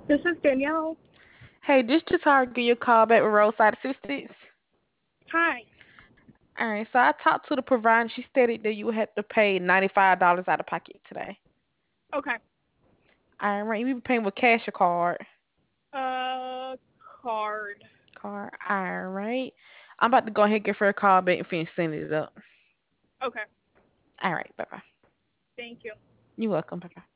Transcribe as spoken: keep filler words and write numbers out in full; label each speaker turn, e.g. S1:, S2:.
S1: This is Danielle.
S2: Hey, this Jatara give you a call back with roadside assistance.
S1: Hi.
S2: All right, so I talked to the provider. She stated that you would have to pay ninety-five dollars out of pocket today.
S1: Okay.
S2: All right, you be paying with cash or card?
S1: Uh, card.
S2: Card. All right. I'm about to go ahead and give her a call back and finish sending it up.
S1: Okay.
S2: All right, bye bye.
S1: Thank you.
S2: You're welcome. Bye bye.